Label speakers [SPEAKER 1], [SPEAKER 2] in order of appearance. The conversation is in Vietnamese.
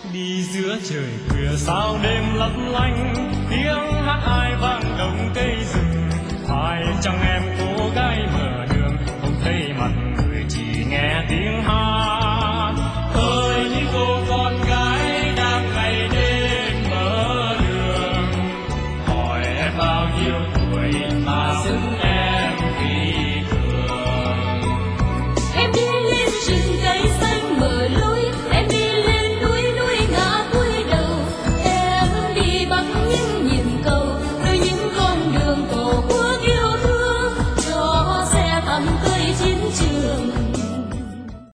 [SPEAKER 1] đi giữa trời khuya sao đêm lấp lánh, tiếng hát ai vang đồng cây rừng. Phải chăng em cô gái mở đường không thấy mặt người, chỉ nghe tiếng hát. Ơi những cô con gái đang ngày đêm mở đường, hỏi em bao nhiêu tuổi mà xứng